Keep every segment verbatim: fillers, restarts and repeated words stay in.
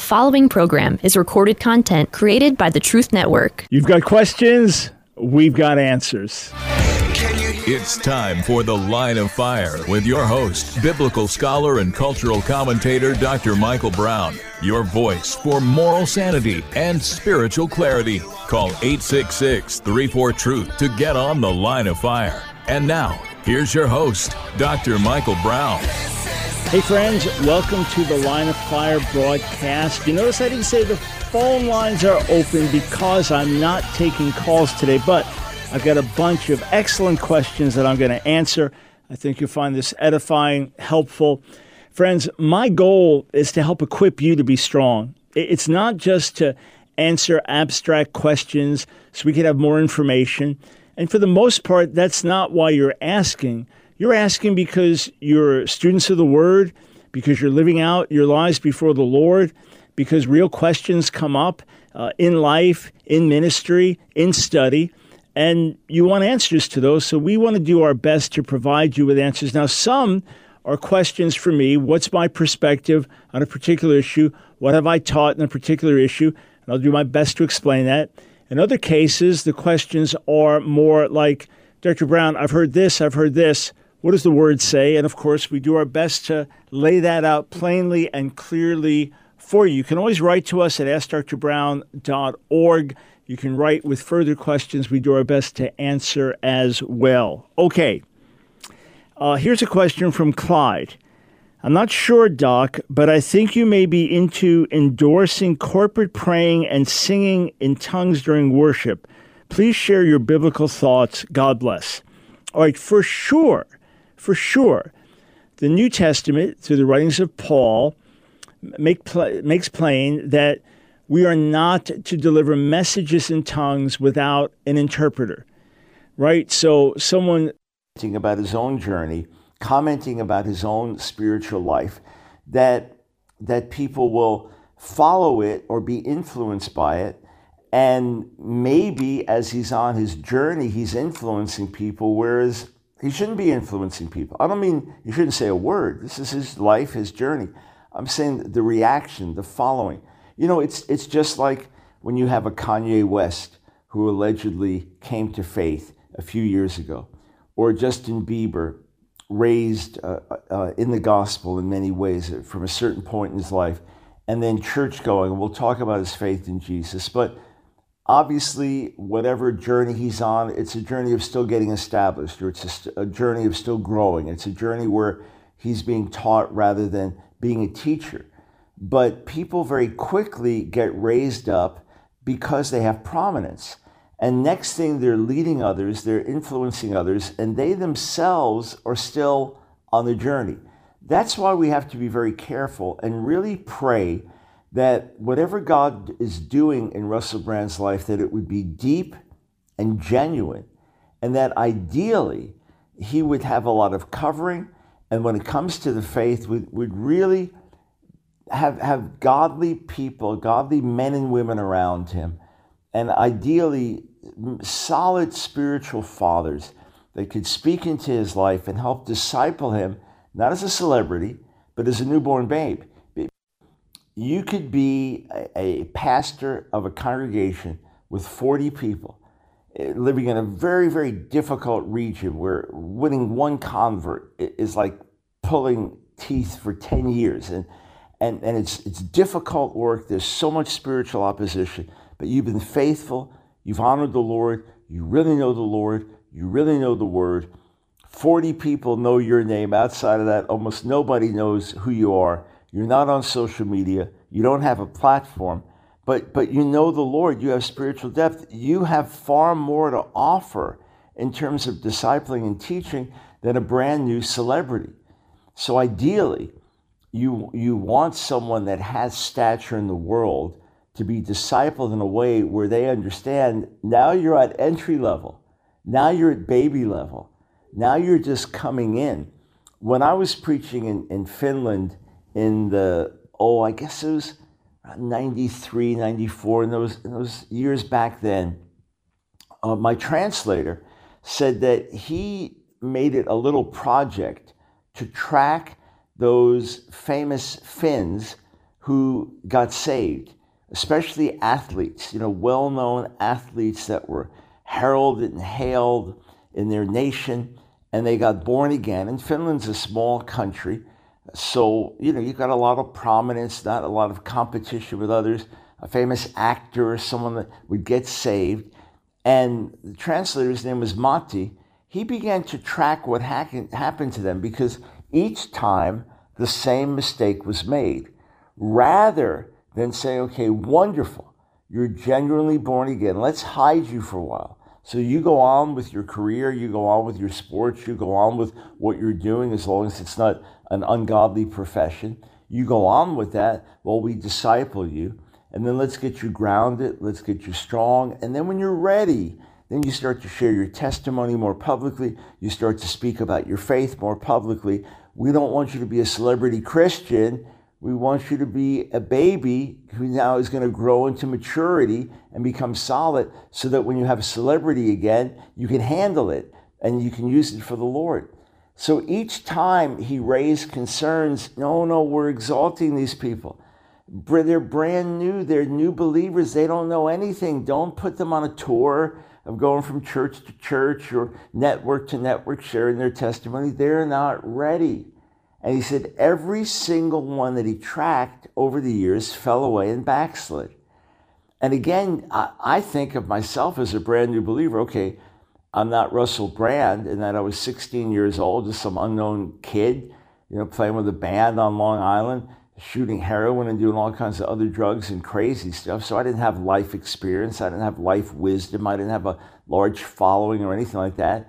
following program is recorded content created by the Truth Network. You've got questions, we've got answers. It's time for The Line of Fire with your host, biblical scholar and cultural commentator, Doctor Michael Brown. Your voice for moral sanity and spiritual clarity. Call eight six six, three four, truth to get on The Line of Fire. And now, here's your host, Doctor Michael Brown. Hey friends, welcome to the Line of Fire broadcast. You notice I didn't say the phone lines are open because I'm not taking calls today, but I've got a bunch of excellent questions that I'm going to answer. I think you'll find this edifying, helpful. Friends, my goal is to help equip you to be strong. It's not just to answer abstract questions so we can have more information. And for the most part, that's not why you're asking. You're asking because you're students of the Word, because you're living out your lives before the Lord, because real questions come up uh, in life, in ministry, in study, and you want answers to those. So we want to do our best to provide you with answers. Now, some are questions for me. What's my perspective on a particular issue? What have I taught in a particular issue? And I'll do my best to explain that. In other cases, the questions are more like, Doctor Brown, I've heard this, I've heard this. What does the Word say? And of course, we do our best to lay that out plainly and clearly for you. You can always write to us at ask dr brown dot org. You can write with further questions. We do our best to answer as well. Okay, uh, here's a question from Clyde. I'm not sure, Doc, but I think you may be into endorsing corporate praying and singing in tongues during worship. Please share your biblical thoughts. God bless. All right, for sure. For sure, the New Testament, through the writings of Paul, make pl- makes plain that we are not to deliver messages in tongues without an interpreter, right? So someone about his own journey, commenting about his own spiritual life, that that people will follow it or be influenced by it, and maybe as he's on his journey, he's influencing people, whereas he shouldn't be influencing people. I don't mean you shouldn't say a word. This is his life, his journey. I'm saying the reaction, the following. You know, it's it's just like when you have a Kanye West who allegedly came to faith a few years ago, or Justin Bieber raised uh, uh, in the gospel in many ways from a certain point in his life, and then church going. And we'll talk about his faith in Jesus. But obviously, whatever journey he's on, it's a journey of still getting established, or it's a, a journey of still growing. It's a journey where he's being taught rather than being a teacher. But people very quickly get raised up because they have prominence. And next thing, they're leading others, they're influencing others, and they themselves are still on the journey. That's why we have to be very careful and really pray that whatever God is doing in Russell Brand's life, that it would be deep and genuine, and that ideally he would have a lot of covering, and when it comes to the faith, would, would really have, have godly people, godly men and women around him, and ideally solid spiritual fathers that could speak into his life and help disciple him, not as a celebrity, but as a newborn babe. You could be a, a pastor of a congregation with forty people living in a very, very difficult region where winning one convert is like pulling teeth for ten years. And, and, and it's, it's difficult work. There's so much spiritual opposition, but you've been faithful. You've honored the Lord. You really know the Lord. You really know the Word. forty people know your name. Outside of that, almost nobody knows who you are. You're not on social media. You don't have a platform, but but you know the Lord. You have spiritual depth. You have far more to offer in terms of discipling and teaching than a brand new celebrity. So ideally, you you want someone that has stature in the world to be discipled in a way where they understand now you're at entry level. Now you're at baby level. Now you're just coming in. When I was preaching in, in Finland, in the, oh, I guess it was ninety-three, ninety-four, in those, in those years back then, uh, my translator said that he made it a little project to track those famous Finns who got saved, especially athletes, you know, well-known athletes that were heralded and hailed in their nation, and they got born again. And Finland's a small country, so, you know, you got a lot of prominence, not a lot of competition with others. A famous actor or someone that would get saved. And the translator's name was Matti. He began to track what ha- happened to them, because each time the same mistake was made. Rather than say, okay, wonderful, you're genuinely born again, let's hide you for a while. So you go on with your career, you go on with your sports, you go on with what you're doing, as long as it's not an ungodly profession. You go on with that while we disciple you. And then let's get you grounded, let's get you strong. And then when you're ready, then you start to share your testimony more publicly. You start to speak about your faith more publicly. We don't want you to be a celebrity Christian. We want you to be a baby who now is going to grow into maturity and become solid, so that when you have a celebrity again, you can handle it and you can use it for the Lord. So each time he raised concerns, no, no, we're exalting these people. They're brand new. They're new believers. They don't know anything. Don't put them on a tour of going from church to church or network to network sharing their testimony. They're not ready. And he said every single one that he tracked over the years fell away and backslid. And again, I, I think of myself as a brand new believer. Okay, I'm not Russell Brand in that I was sixteen years old, just some unknown kid, you know, playing with a band on Long Island, shooting heroin and doing all kinds of other drugs and crazy stuff. So I didn't have life experience. I didn't have life wisdom. I didn't have a large following or anything like that.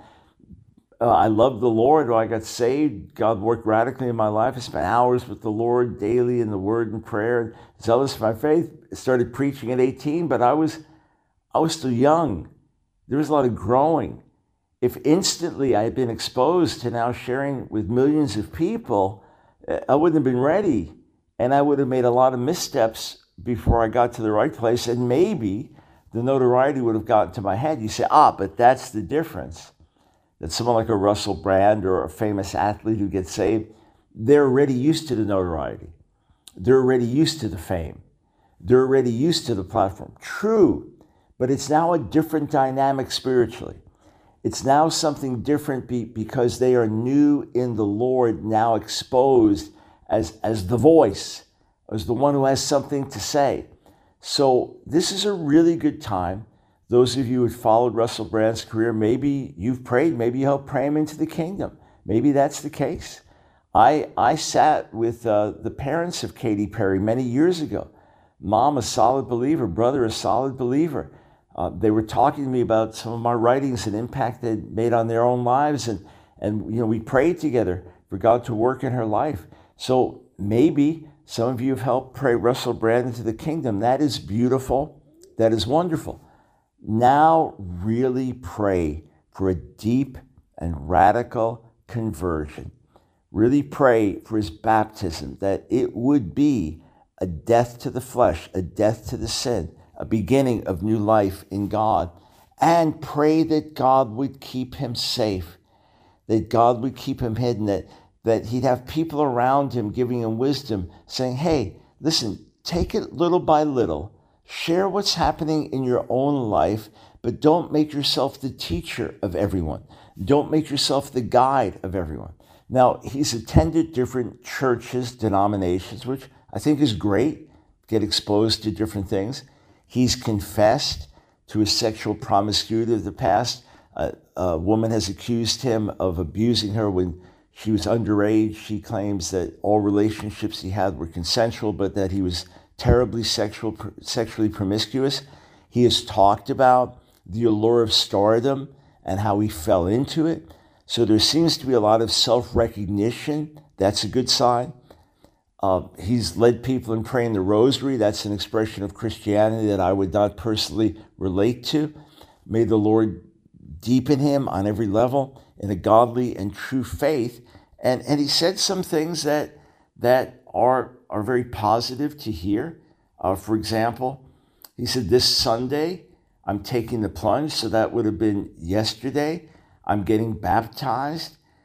Uh, I loved the Lord. When I got saved, God worked radically in my life. I spent hours with the Lord daily in the Word and prayer, and zealous for my faith. I started preaching at eighteen, but I was, I was still young. There was a lot of growing. If instantly I had been exposed to now sharing with millions of people, I wouldn't have been ready. And I would have made a lot of missteps before I got to the right place. And maybe the notoriety would have gotten to my head. You say, ah, but that's the difference. That someone like a Russell Brand or a famous athlete who gets saved, they're already used to the notoriety. They're already used to the fame. They're already used to the platform. True, but it's now a different dynamic spiritually. It's now something different be, because they are new in the Lord, now exposed as, as the voice, as the one who has something to say. So this is a really good time. Those of you who have followed Russell Brand's career, maybe you've prayed, maybe you helped pray him into the kingdom. Maybe that's the case. I, I sat with uh, the parents of Katy Perry many years ago. Mom, a solid believer, brother, a solid believer. Uh, they were talking to me about some of my writings and impact they'd made on their own lives. And, and you know, we prayed together for God to work in her life. So maybe some of you have helped pray Russell Brand into the kingdom. That is beautiful. That is wonderful. Now really pray for a deep and radical conversion. Really pray for his baptism, that it would be a death to the flesh, a death to the sin, a beginning of new life in God. And pray that God would keep him safe, that God would keep him hidden, that, that he'd have people around him giving him wisdom, saying, hey, listen, take it little by little. Share what's happening in your own life, but don't make yourself the teacher of everyone. Don't make yourself the guide of everyone. Now, he's attended different churches, denominations, which I think is great, get exposed to different things. He's confessed to his sexual promiscuity of the past. Uh, a woman has accused him of abusing her when she was underage. She claims that all relationships he had were consensual, but that he was terribly sexual, sexually promiscuous. He has talked about the allure of stardom and how he fell into it. So there seems to be a lot of self-recognition. That's a good sign. Uh, he's led people in praying the rosary. That's an expression of Christianity that I would not personally relate to. May the Lord deepen him on every level in a godly and true faith. And, and he said some things that, that are, are very positive to hear. Uh, for example, he said, this Sunday, I'm taking the plunge. So that would have been yesterday. I'm getting baptized.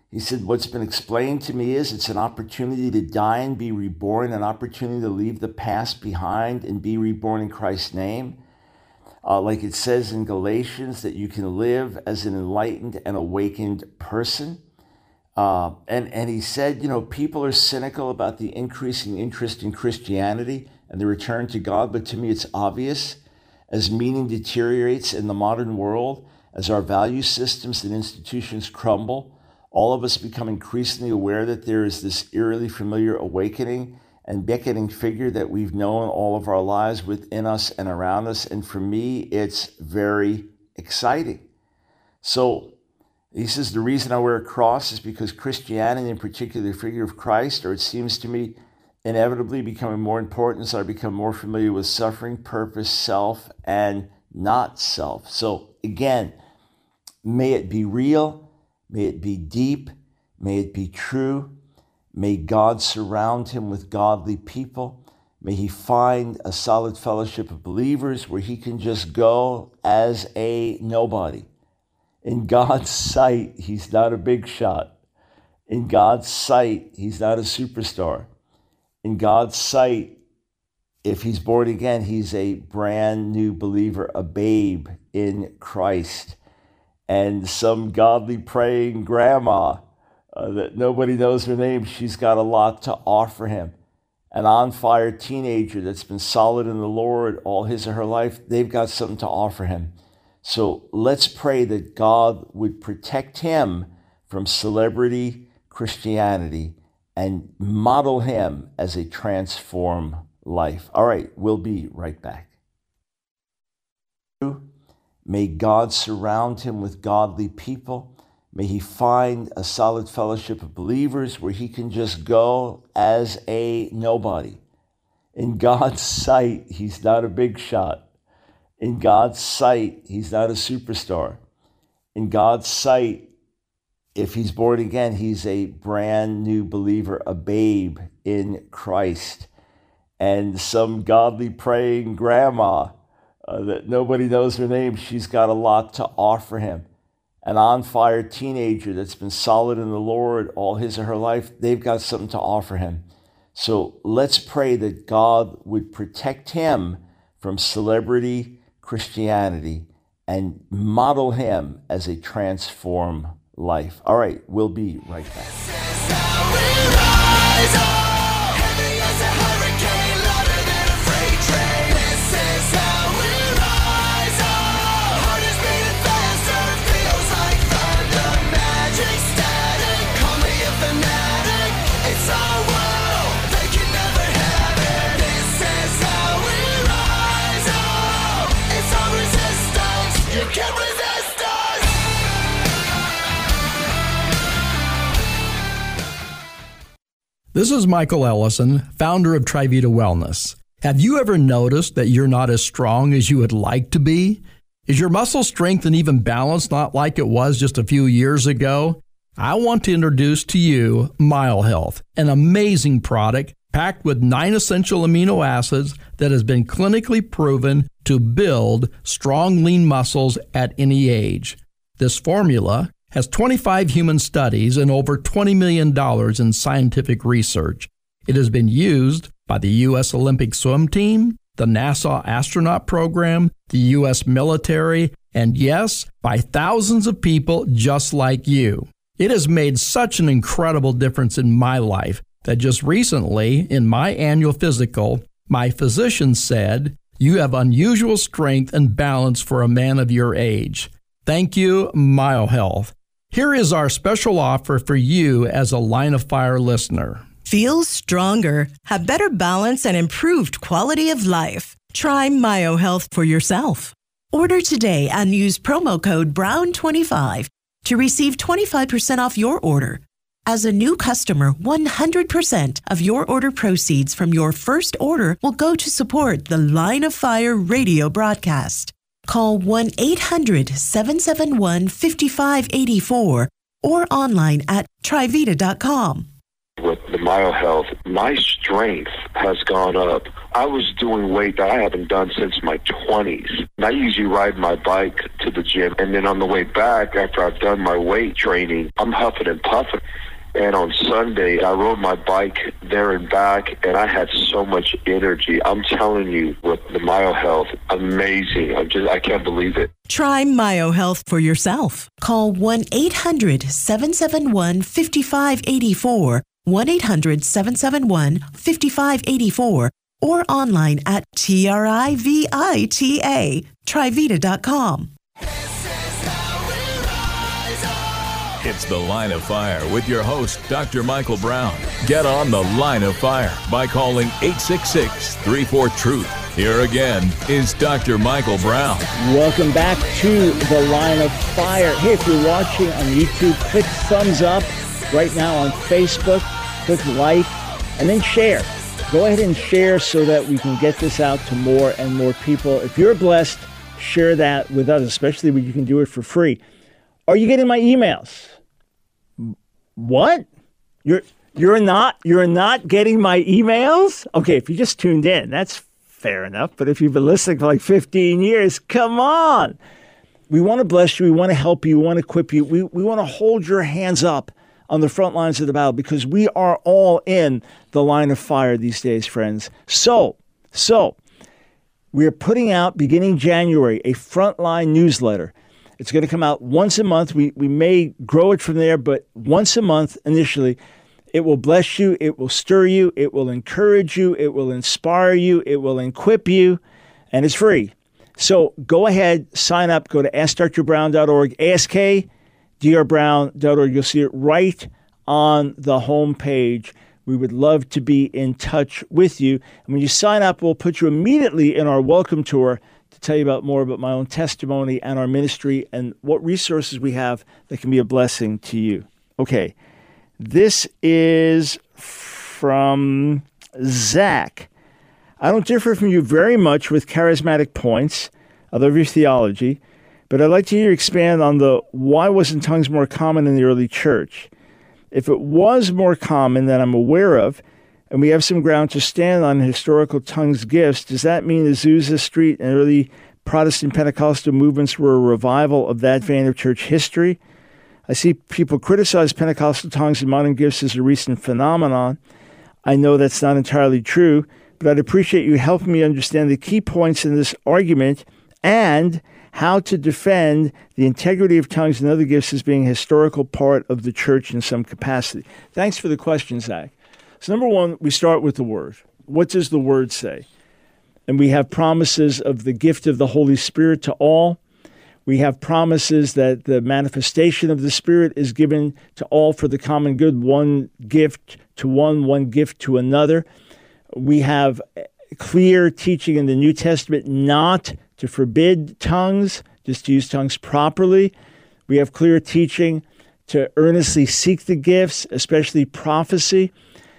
He said, what's been explained to me is it's an opportunity to die and be reborn, an opportunity to leave the past behind and be reborn in Christ's name. Uh, like it says in Galatians, that you can live as an enlightened and awakened person. Uh, and, and he said, you know, people are cynical about the increasing interest in Christianity and the return to God, but to me it's obvious. As meaning deteriorates in the modern world, as our value systems and institutions crumble, all of us become increasingly aware that there is this eerily familiar awakening and beckoning figure that we've known all of our lives within us and around us. And for me, it's very exciting. So he says, the reason I wear a cross is because Christianity, in particular the figure of Christ, or it seems to me, inevitably becoming more important as I become more familiar with suffering, purpose, self, and not self. So again, may it be real. May it be deep, may it be true, may God surround him with godly people, may he find a solid fellowship of believers where he can just go as a nobody. In God's sight, he's not a big shot. In God's sight, he's not a superstar. In God's sight, if he's born again, he's a brand new believer, a babe in Christ. And some godly praying grandma uh, that nobody knows her name, she's got a lot to offer him. An on-fire teenager that's been solid in the Lord all his or her life, they've got something to offer him. So let's pray that God would protect him from celebrity Christianity and model him as a transformed life. All right, we'll be right back. May God surround him with godly people. May he find a solid fellowship of believers where he can just go as a nobody. In God's sight, he's not a big shot. In God's sight, he's not a superstar. In God's sight, if he's born again, he's a brand new believer, a babe in Christ. And some godly praying grandma Uh, that nobody knows her name, she's got a lot to offer him. An on-fire teenager that's been solid in the Lord all his or her life, they've got something to offer him. So let's pray that God would protect him from celebrity Christianity and model him as a transformed life. All right, we'll be right back. This is Michael Ellison, founder of TriVita Wellness. Have you ever noticed that you're not as strong as you would like to be? Is your muscle strength and even balance not like it was just a few years ago? I want to introduce to you MyoHealth, an amazing product packed with nine essential amino acids that has been clinically proven to build strong, lean muscles at any age. This formula has twenty-five human studies and over twenty million dollars in scientific research. It has been used by the U S Olympic swim team, the NASA astronaut program, the U S military, and yes, by thousands of people just like you. It has made such an incredible difference in my life that just recently, in my annual physical, my physician said, "You have unusual strength and balance for a man of your age." Thank you, MyoHealth. Here is our special offer for you as a Line of Fire listener. Feel stronger, have better balance, and improved quality of life. Try MyoHealth for yourself. Order today and use promo code brown twenty-five to receive twenty-five percent off your order. As a new customer, one hundred percent of your order proceeds from your first order will go to support the Line of Fire radio broadcast. Call one eight hundred seven seven one five five eight four or online at trivita dot com. With the MyoHealth, my strength has gone up. I was doing weight that I haven't done since my twenties. I usually ride my bike to the gym, and then on the way back, after I've done my weight training, I'm huffing and puffing. And on Sunday, I rode my bike there and back, and I had so much energy. I'm telling you, with the MyoHealth, amazing. I'm just, I can't believe it. Try MyoHealth for yourself. Call one eight hundred seven seven one five five eight four, one eight hundred seven seven one five five eight four, or online at T R I V I T A, Trivita dot com. It's The Line of Fire with your host, Doctor Michael Brown. Get on The Line of Fire by calling eight six six, three four, truth. Here again is Doctor Michael Brown. Welcome back to The Line of Fire. Hey, if you're watching on YouTube, click thumbs up. Right now on Facebook, click like, and then share. Go ahead and share so that we can get this out to more and more people. If you're blessed, share that with others, especially when you can do it for free. Are you getting my emails? What? You're you're not you're not getting my emails? Okay, if you just tuned in, that's fair enough. But if you've been listening for like fifteen years, come on. We want to bless you. We want to help you. We want to equip you. We we want to hold your hands up on the front lines of the battle because we are all in the line of fire these days, friends. So, so we are putting out, beginning January, a frontline newsletter. It's going to come out once a month. We we may grow it from there, but once a month initially. It will bless you. It will stir you. It will encourage you. It will inspire you. It will equip you, and it's free. So go ahead, sign up. Go to ask dr brown dot org, ask dr brown dot org. You'll see it right on the home page. We would love to be in touch with you. And when you sign up, we'll put you immediately in our welcome tour to tell you about more about my own testimony and our ministry and what resources we have that can be a blessing to you. Okay, this is from Zach. I don't differ from you very much with charismatic points. I love your theology, but I'd like to hear you expand on the why wasn't tongues more common in the early church? If it was more common than I'm aware of, and we have some ground to stand on historical tongues gifts, does that mean Azusa Street and early Protestant Pentecostal movements were a revival of that vein of church history? I see people criticize Pentecostal tongues and modern gifts as a recent phenomenon. I know that's not entirely true, but I'd appreciate you helping me understand the key points in this argument and how to defend the integrity of tongues and other gifts as being a historical part of the church in some capacity. Thanks for the question, Zach. So number one, we start with the Word. What does the Word say? And we have promises of the gift of the Holy Spirit to all. We have promises that the manifestation of the Spirit is given to all for the common good, one gift to one, one gift to another. We have clear teaching in the New Testament not to forbid tongues, just to use tongues properly. We have clear teaching to earnestly seek the gifts, especially prophecy.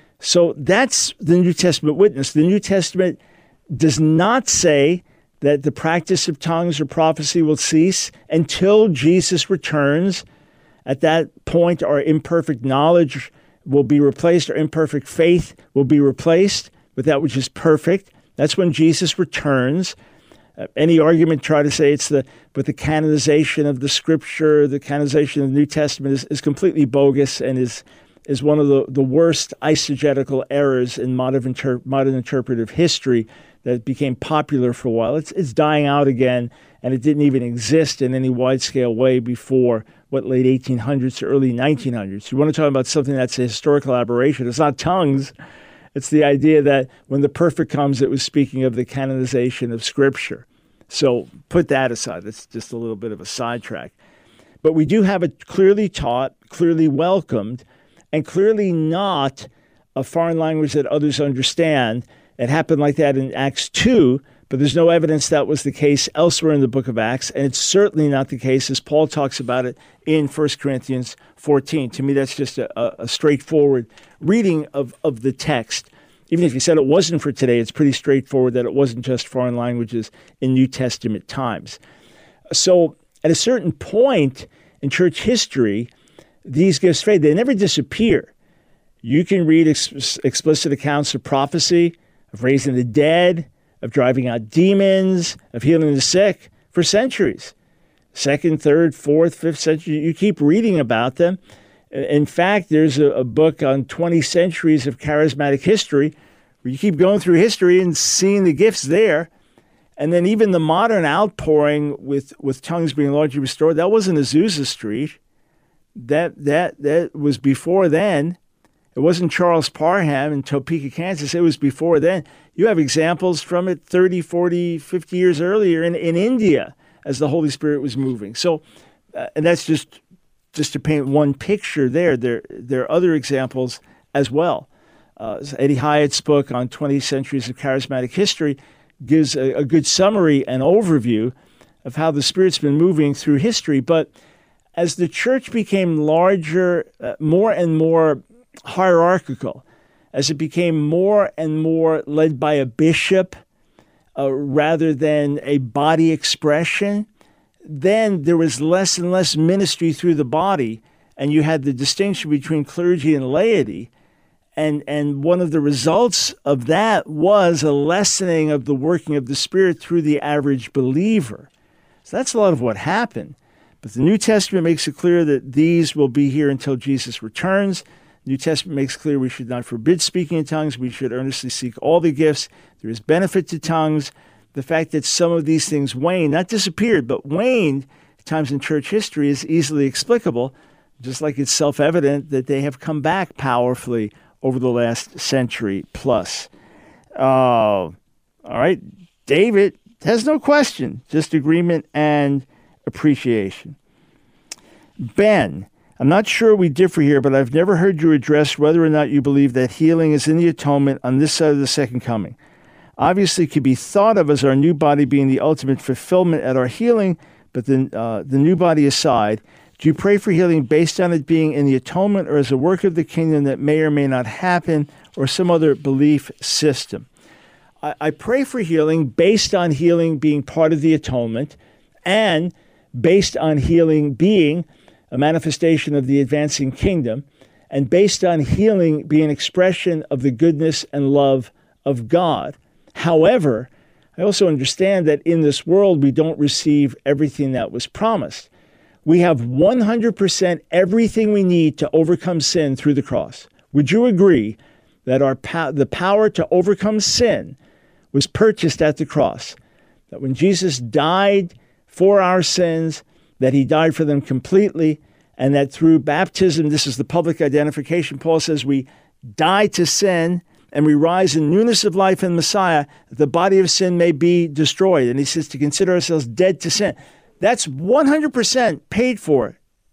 So that's the New Testament witness. The New Testament does not say that the practice of tongues or prophecy will cease until Jesus returns. At that point, our imperfect knowledge will be replaced, our imperfect faith will be replaced with that which is perfect. That's when Jesus returns. Uh, any argument try to say it's the, but the canonization of the Scripture, the canonization of the New Testament is, is completely bogus and is is one of the, the worst eisegetical errors in modern, inter- modern interpretive history that became popular for a while. It's it's dying out again, and it didn't even exist in any wide-scale way before, what, late eighteen hundreds to early nineteen hundreds. You want to talk about something that's a historical aberration. It's not tongues. It's the idea that when the perfect comes, it was speaking of the canonization of Scripture. So put that aside. That's just a little bit of a sidetrack. But we do have it clearly taught, clearly welcomed, and clearly not a foreign language that others understand. It happened like that in Acts two, but there's no evidence that was the case elsewhere in the book of Acts, and it's certainly not the case as Paul talks about it in First Corinthians fourteen. To me, that's just a, a straightforward reading of, of the text. Even if you said it wasn't for today, it's pretty straightforward that it wasn't just foreign languages in New Testament times. So at a certain point in church history, these gifts fade. They never disappear. You can read ex- explicit accounts of prophecy, of raising the dead, of driving out demons, of healing the sick for centuries. Second, third, fourth, fifth century, you keep reading about them. In fact, there's a, a book on twenty centuries of charismatic history where you keep going through history and seeing the gifts there. And then even the modern outpouring with, with tongues being largely restored, that wasn't Azusa Street. That, that, that was before then. It wasn't Charles Parham in Topeka, Kansas. It was before then. You have examples from it thirty, forty, fifty years earlier in, in India as the Holy Spirit was moving. So, uh, and that's just just to paint one picture there. There, there are other examples as well. Uh, Eddie Hyatt's book on twenty centuries of charismatic history gives a, a good summary and overview of how the Spirit's been moving through history. But as the church became larger, uh, more and more hierarchical, as it became more and more led by a bishop uh, rather than a body expression, then there was less and less ministry through the body, and you had the distinction between clergy and laity. And, and one of the results of that was a lessening of the working of the Spirit through the average believer. So that's a lot of what happened. But the New Testament makes it clear that these will be here until Jesus returns. The New Testament makes clear we should not forbid speaking in tongues. We should earnestly seek all the gifts. There is benefit to tongues. The fact that some of these things waned, not disappeared, but waned at times in church history is easily explicable, just like it's self-evident that they have come back powerfully over the last century plus. Uh, all right, David has no question, just agreement and appreciation. Ben, I'm not sure we differ here, but I've never heard you address whether or not you believe that healing is in the atonement on this side of the second coming. Obviously, it could be thought of as our new body being the ultimate fulfillment at our healing, but then uh, the new body aside, do you pray for healing based on it being in the atonement or as a work of the kingdom that may or may not happen or some other belief system? I, I pray for healing based on healing being part of the atonement and based on healing being a manifestation of the advancing kingdom and based on healing being an expression of the goodness and love of God. However, I also understand that in this world we don't receive everything that was promised. We have one hundred percent everything we need to overcome sin through the cross. Would you agree that our po- the power to overcome sin was purchased at the cross? That when Jesus died for our sins, that he died for them completely, and that through baptism, this is the public identification. Paul says we die to sin and we rise in newness of life in Messiah, that the body of sin may be destroyed. And he says to consider ourselves dead to sin. That's one hundred percent paid for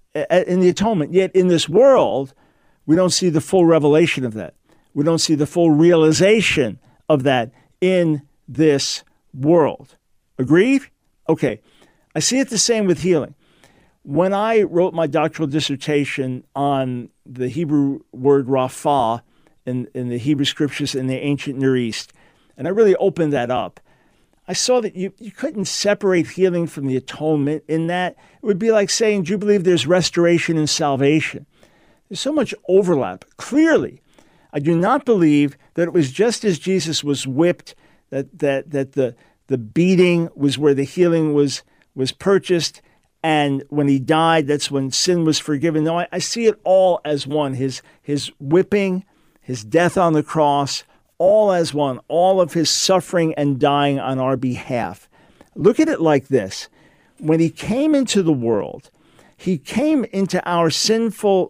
in the atonement. Yet in this world, we don't see the full revelation of that. We don't see the full realization of that in this world. Agreed? Okay. I see it the same with healing. When I wrote my doctoral dissertation on the Hebrew word rapha in, in the Hebrew scriptures in the ancient Near East, and I really opened that up, I saw that you, you couldn't separate healing from the atonement in that it would be like saying, do you believe there's restoration and salvation? There's so much overlap. Clearly, I do not believe that it was just as Jesus was whipped, that that that the, the beating was where the healing was, was purchased, and when he died, that's when sin was forgiven. No, I, I see it all as one. His, his whipping, his death on the cross, all as one, all of his suffering and dying on our behalf. Look at it like this. When he came into the world, he came into our sinful,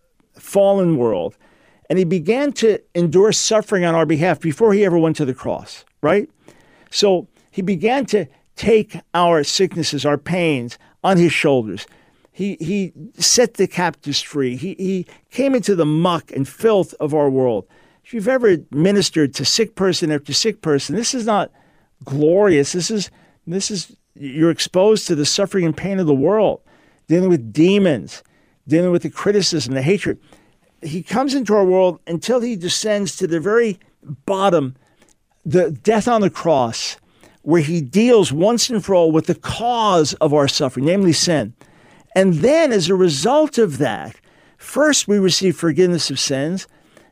fallen world, and he began to endure suffering on our behalf before he ever went to the cross, right? So he began to take our sicknesses, our pains on his shoulders. He, he set the captives free. He, he came into the muck and filth of our world. If you've ever ministered to sick person after sick person, this is not glorious. This is, this is, you're exposed to the suffering and pain of the world, dealing with demons, dealing with the criticism, the hatred. He comes into our world until he descends to the very bottom, the death on the cross, where he deals once and for all with the cause of our suffering, namely sin. And then as a result of that, first we receive forgiveness of sins,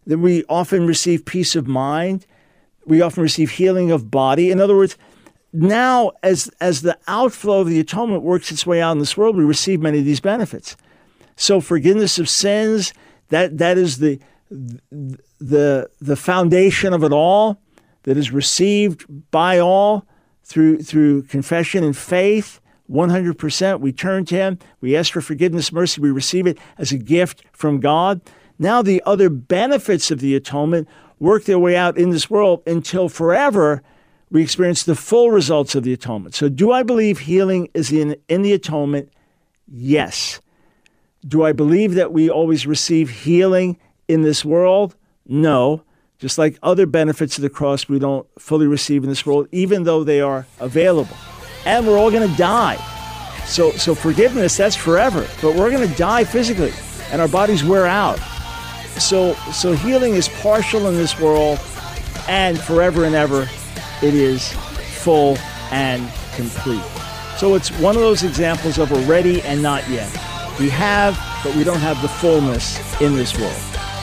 Then we often receive peace of mind. We often receive healing of body. In other words, now as, as the outflow of the atonement works its way out in this world, we receive many of these benefits. So forgiveness of sins, that that is the the the foundation of it all, that is received by all through through confession and faith. one hundred percent we turn to him, we ask for forgiveness, mercy, we receive it as a gift from God. Now the other benefits of the atonement work their way out in this world until forever we experience the full results of the atonement. So do I believe healing is in, in the atonement? Yes. Do I believe that we always receive healing in this world? No. Just like other benefits of the cross, we don't fully receive in this world, even though they are available. And we're all going to die. So, so forgiveness, that's forever. But we're going to die physically, and our bodies wear out. So, so healing is partial in this world, and forever and ever, it is full and complete. So it's one of those examples of a ready and not yet. We have, but we don't have the fullness in this world.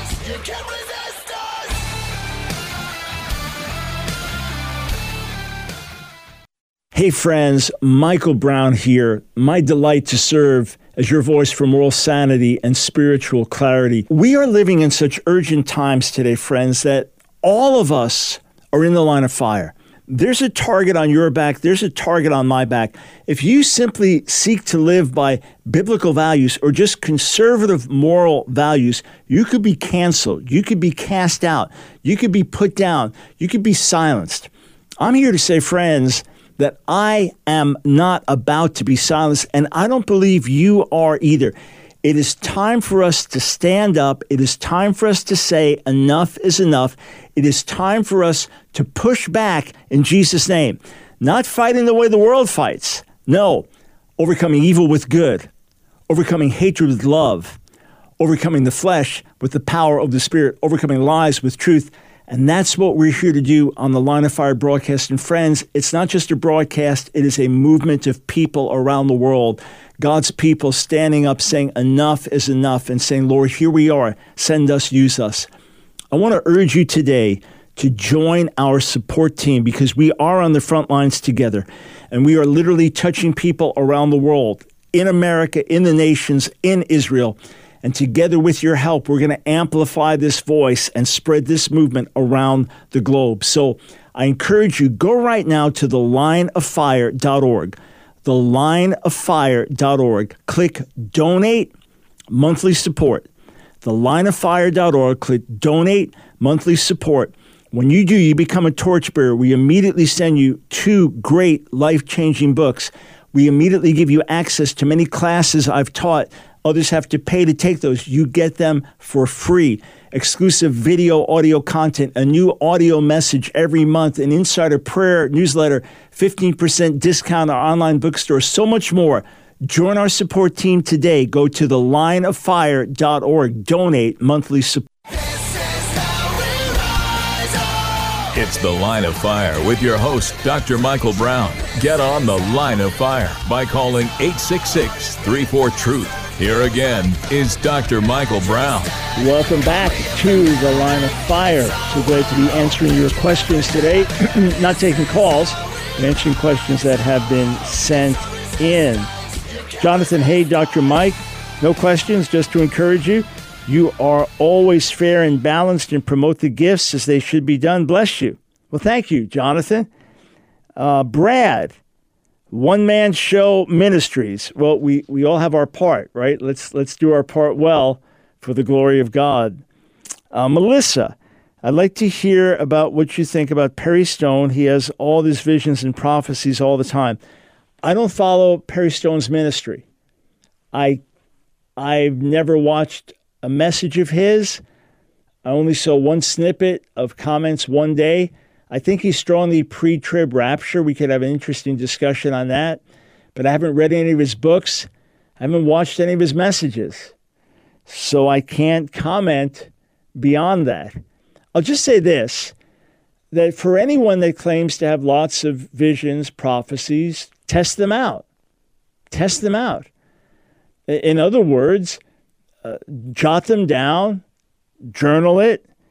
Hey friends, Michael Brown here. My delight to serve as your voice for moral sanity and spiritual clarity. We are living in such urgent times today, friends, that all of us are in the line of fire. There's a target on your back. There's a target on my back. If you simply seek to live by biblical values or just conservative moral values, you could be canceled. You could be cast out. You could be put down. You could be silenced. I'm here to say, friends, that I am not about to be silenced, and I don't believe you are either. It is time for us to stand up. It is time for us to say enough is enough. It is time for us to push back in Jesus' name. Not fighting the way the world fights. No, overcoming evil with good. Overcoming hatred with love. Overcoming the flesh with the power of the Spirit. Overcoming lies with truth. And that's what we're here to do on the Line of Fire broadcast. And friends, it's not just a broadcast. It is a movement of people around the world. God's people standing up saying enough is enough and saying, Lord, here we are. Send us, use us. I want to urge you today to join our support team because we are on the front lines together. And we are literally touching people around the world, in America, in the nations, in Israel. And together with your help, we're going to amplify this voice and spread this movement around the globe. So I encourage you, go right now to the line of fire dot org, the line of fire dot org. Click Donate Monthly Support. the line of fire dot org. Click Donate Monthly Support. When you do, you become a torchbearer. We immediately send you two great life-changing books. We immediately give you access to many classes I've taught. Others have to pay to take those. You get them for free. Exclusive video, audio content, a new audio message every month, an insider prayer newsletter, fifteen percent discount on our online bookstore, so much more. Join our support team today. Go to the line of fire dot org. Donate monthly support. It's The Line of Fire with your host, Doctor Michael Brown. Get on The Line of Fire by calling eight six six, three four, truth. Here again is Doctor Michael Brown. Welcome back to The Line of Fire. So glad to be answering your questions today. Not taking calls, but answering questions that have been sent in. Jonathan, hey, Doctor Mike. No questions, just to encourage you. You are always fair and balanced and promote the gifts as they should be done. Bless you. Well, thank you, Jonathan. Uh, Brad, One Man Show Ministries. Well, we, we all have our part, right? Let's let's do our part well for the glory of God. Uh, Melissa, I'd like to hear about what you think about Perry Stone. He has all these visions and prophecies all the time. I don't follow Perry Stone's ministry. I I've never watched a message of his. I only saw one snippet of comments one day. I think he's strongly pre-trib rapture. We could have an interesting discussion on that. But I haven't read any of his books. I haven't watched any of his messages. So I can't comment beyond that. I'll just say this, that for anyone that claims to have lots of visions, prophecies, test them out. Test them out. In other words, Uh, jot them down, journal it,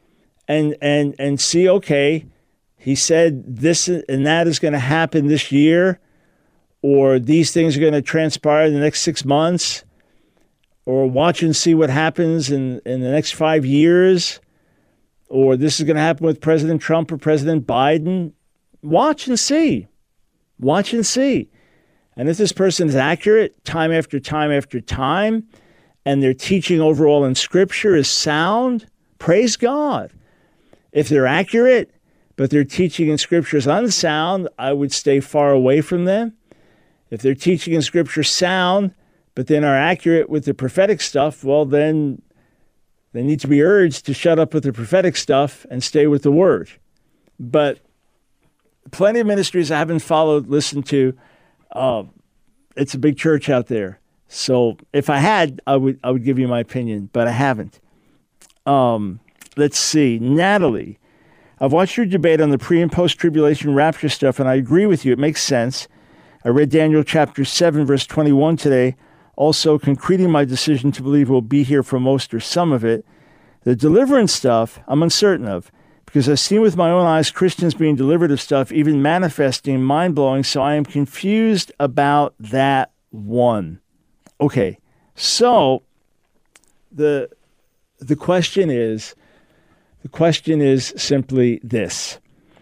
and and and see, okay, he said this and that is going to happen this year, or these things are going to transpire in the next six months, or watch and see what happens in, in the next five years, or this is going to happen with President Trump or President Biden. Watch and see. Watch and see. And if this person is accurate time after time after time, and their teaching overall in Scripture is sound, praise God. If they're accurate, but their teaching in Scripture is unsound, I would stay far away from them. If their teaching in Scripture sound, but then are accurate with the prophetic stuff, well, then they need to be urged to shut up with the prophetic stuff and stay with the Word. But plenty of ministries I haven't followed, listened to. Uh, it's a big church out there. So if I had, I would I would give you my opinion, but I haven't. Um, let's see. Natalie, I've watched your debate on the pre- and post-tribulation rapture stuff, and I agree with you. It makes sense. I read Daniel chapter seven, verse twenty-one today, also concreting my decision to believe we'll be here for most or some of it. The deliverance stuff, I'm uncertain of, because I've seen with my own eyes Christians being delivered of stuff, even manifesting, mind-blowing, so I am confused about that one. Okay, so the the question is, the question is simply this.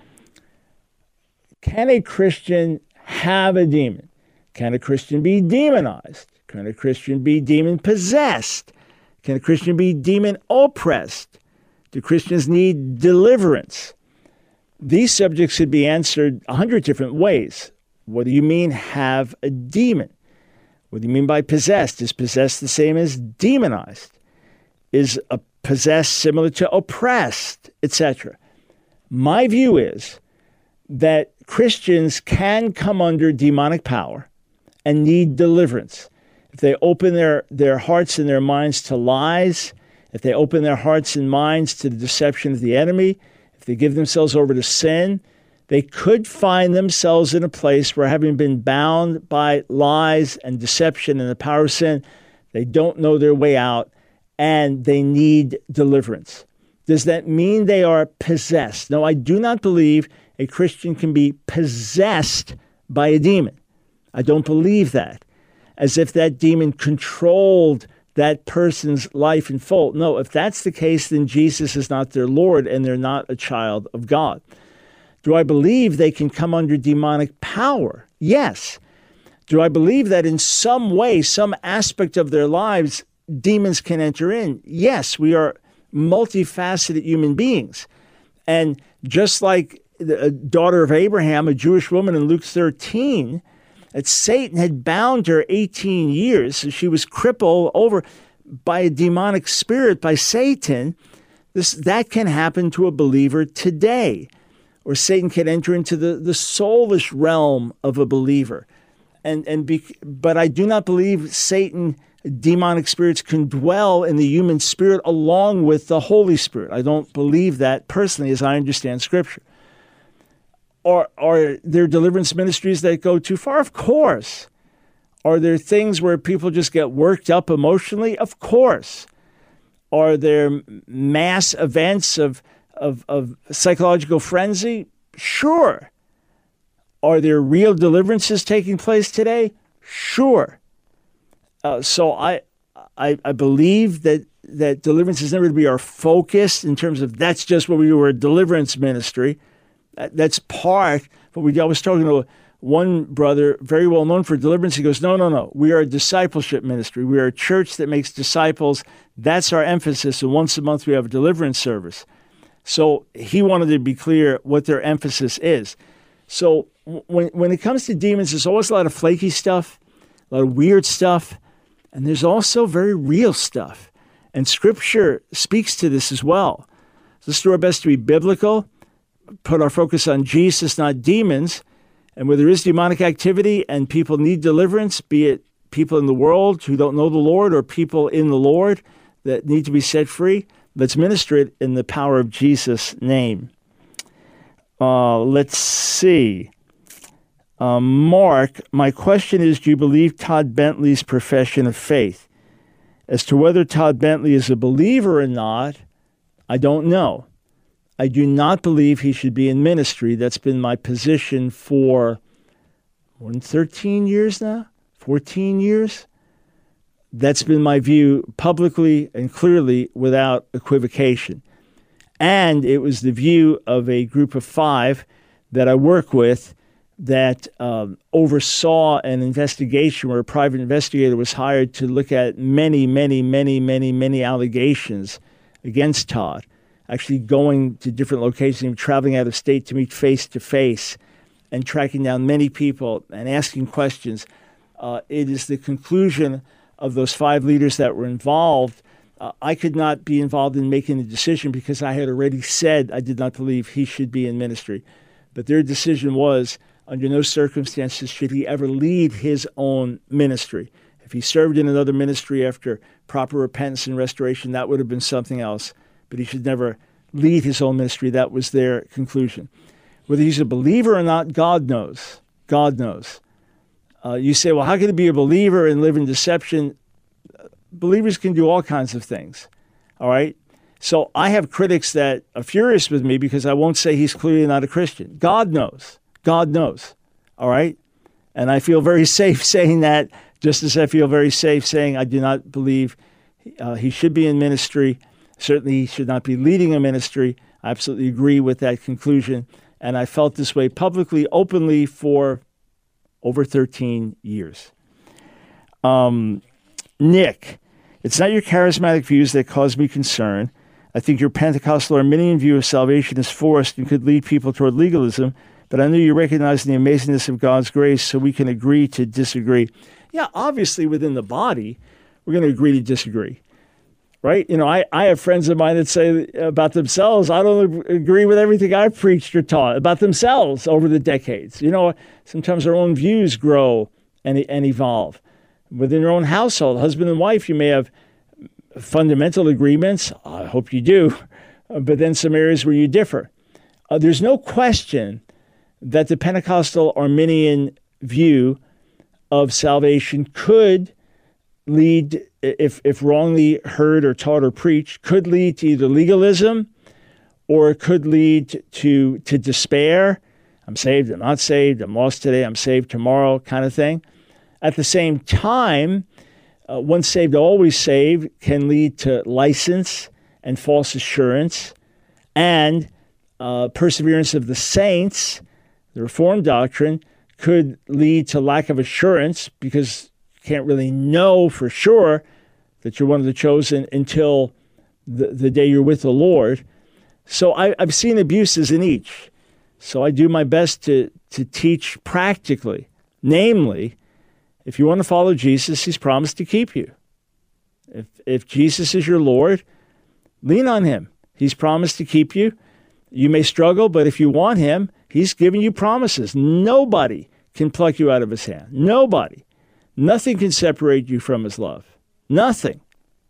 Can a Christian have a demon? Can a Christian be demonized? Can a Christian be demon-possessed? Can a Christian be demon-oppressed? Do Christians need deliverance? These subjects could be answered a hundred different ways. What do you mean have a demon? What do you mean by possessed? Is possessed the same as demonized? Is a possessed similar to oppressed, et cetera? My view is that Christians can come under demonic power and need deliverance. If they open their, their hearts and their minds to lies, if they open their hearts and minds to the deception of the enemy, if they give themselves over to sin, they could find themselves in a place where, having been bound by lies and deception and the power of sin, they don't know their way out and they need deliverance. Does that mean they are possessed? No, I do not believe a Christian can be possessed by a demon. I don't believe that, as if that demon controlled that person's life in full. No, if that's the case, then Jesus is not their Lord and they're not a child of God. Do I believe they can come under demonic power? Yes. Do I believe that in some way, some aspect of their lives, demons can enter in? Yes, we are multifaceted human beings. And just like the daughter of Abraham, a Jewish woman in Luke thirteen, that Satan had bound her eighteen years. So she was crippled over by a demonic spirit, by Satan. This, that can happen to a believer today. Or Satan can enter into the, the soulish realm of a believer. And and be, But I do not believe Satan, demonic spirits, can dwell in the human spirit along with the Holy Spirit. I don't believe that personally, as I understand Scripture. Are, are there deliverance ministries that go too far? Of course. Are there things where people just get worked up emotionally? Of course. Are there mass events of, of, of psychological frenzy? Sure. Are there real deliverances taking place today? Sure. Uh, so I, I I believe that, that deliverance is never to be our focus in terms of that's just what we do, we're a deliverance ministry. That's part, but we, I was talking to one brother, very well known for deliverance. He goes, no, no, no. We are a discipleship ministry. We are a church that makes disciples. That's our emphasis. And once a month we have a deliverance service. So he wanted to be clear what their emphasis is. So when, when it comes to demons, there's always a lot of flaky stuff, a lot of weird stuff, and there's also very real stuff. And Scripture speaks to this as well. So let's do our best to be biblical, put our focus on Jesus, not demons. And where there is demonic activity and people need deliverance, be it people in the world who don't know the Lord or people in the Lord that need to be set free, let's minister it in the power of Jesus' name. Uh, let's see. Uh, Mark, my question is, do you believe Todd Bentley's profession of faith? As to whether Todd Bentley is a believer or not, I don't know. I do not believe he should be in ministry. That's been my position for more than thirteen years now, fourteen years. That's been my view publicly and clearly without equivocation. And it was the view of a group of five that I work with that um, oversaw an investigation where a private investigator was hired to look at many, many, many, many, many allegations against Todd, actually going to different locations, even traveling out of state to meet face-to-face and tracking down many people and asking questions. Uh, it is the conclusion of those five leaders that were involved. Uh, I could not be involved in making a decision because I had already said I did not believe he should be in ministry. But their decision was, under no circumstances should he ever lead his own ministry. If he served in another ministry after proper repentance and restoration, that would have been something else. But he should never lead his own ministry. That was their conclusion. Whether he's a believer or not, God knows. God knows. Uh, you say, well, how can he be a believer and live in deception? Believers can do all kinds of things, all right? So I have critics that are furious with me because I won't say he's clearly not a Christian. God knows. God knows, all right? And I feel very safe saying that, just as I feel very safe saying I do not believe uh, he should be in ministry. Certainly he should not be leading a ministry. I absolutely agree with that conclusion. And I felt this way publicly, openly for over thirteen years. Um, Nick, it's not your charismatic views that cause me concern. I think your Pentecostal Arminian view of salvation is forced and could lead people toward legalism, but I know you recognize the amazingness of God's grace, so we can agree to disagree. Yeah, obviously within the body, we're going to agree to disagree, right? You know, I, I have friends of mine that say about themselves, I don't agree with everything I've preached or taught about themselves over the decades. You know, sometimes our own views grow and, and evolve. Within your own household, husband and wife, you may have fundamental agreements. I hope you do. But then some areas where you differ. Uh, there's no question that the Pentecostal Arminian view of salvation could lead, if, if wrongly heard or taught or preached, could lead to either legalism or it could lead to, to despair. I'm saved, I'm not saved, I'm lost today, I'm saved tomorrow kind of thing. At the same time, uh, once saved, always saved can lead to license and false assurance and uh, perseverance of the saints. The Reformed doctrine could lead to lack of assurance because you can't really know for sure that you're one of the chosen until the, the day you're with the Lord. So I, I've seen abuses in each. So I do my best to, to teach practically, namely, if you want to follow Jesus, he's promised to keep you. If if Jesus is your Lord, lean on him. He's promised to keep you. You may struggle, but if you want him, he's given you promises. Nobody can pluck you out of his hand. Nobody. Nothing can separate you from his love. Nothing.